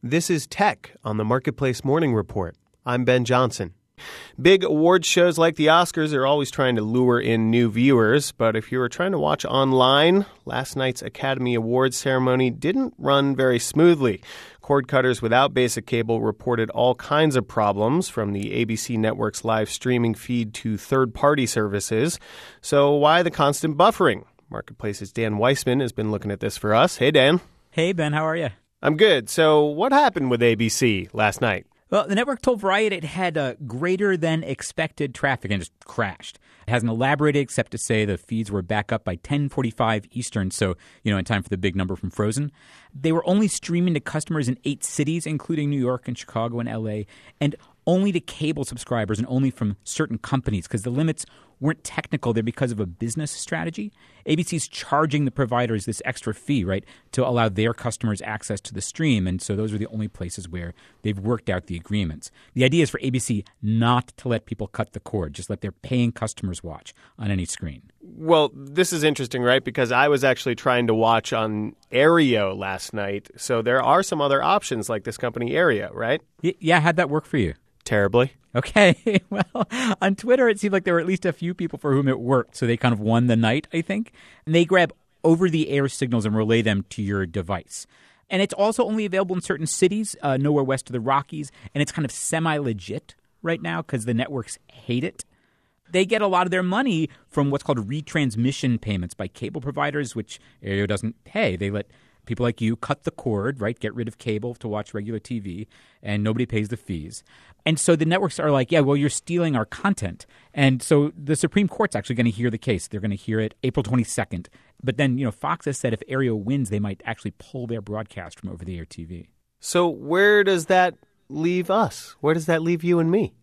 This is Tech on the Marketplace Morning Report. I'm Ben Johnson. Big awards shows like the Oscars are always trying to lure in new viewers, but if you were trying to watch online, last night's Academy Awards ceremony didn't run very smoothly. Cord cutters without basic cable reported all kinds of problems, from the ABC network's live streaming feed to third-party services. So why the constant buffering? Marketplace's Dan Weissman has been looking at this for us. Hey, Dan. Hey, Ben. How are you? I'm good. So what happened with ABC last night? Well, the network told Variety it had greater than expected traffic and just crashed. It hasn't elaborated except to say the feeds were back up by 10:45 Eastern, so, in time for the big number from Frozen. They were only streaming to customers in 8 cities, including New York and Chicago and L.A., and only to cable subscribers and only from certain companies, because the limits weren't technical. They're because of a business strategy. ABC's charging the providers this extra fee, right, to allow their customers access to the stream. And so those are the only places where they've worked out the agreements. The idea is for ABC not to let people cut the cord, just let their paying customers watch on any screen. Well, this is interesting, right? Because I was actually trying to watch on Aereo last night. So there are some other options like this company Aereo, right? Yeah, how'd that work for you? Terribly. Okay. Well, on Twitter, it seemed like there were at least a few people for whom it worked. So they kind of won the night, I think. And they grab over-the-air signals and relay them to your device. And it's also only available in certain cities, nowhere west of the Rockies. And it's kind of semi-legit right now because the networks hate it. They get a lot of their money from what's called retransmission payments by cable providers, which Aereo doesn't pay. They let people like you cut the cord, right, get rid of cable to watch regular TV, and nobody pays the fees. And so the networks are like, yeah, well, you're stealing our content. And so the Supreme Court's actually going to hear the case. They're going to hear it April 22nd. But then, Fox has said if Aereo wins, they might actually pull their broadcast from over-the-air TV. So where does that leave us? Where does that leave you and me?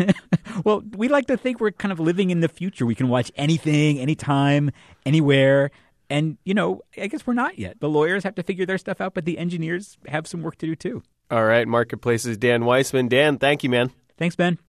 Well, we like to think we're kind of living in the future. We can watch anything, anytime, anywhere. And, I guess we're not yet. The lawyers have to figure their stuff out, but the engineers have some work to do, too. All right, Marketplace's Dan Weissman. Dan, thank you, man. Thanks, Ben.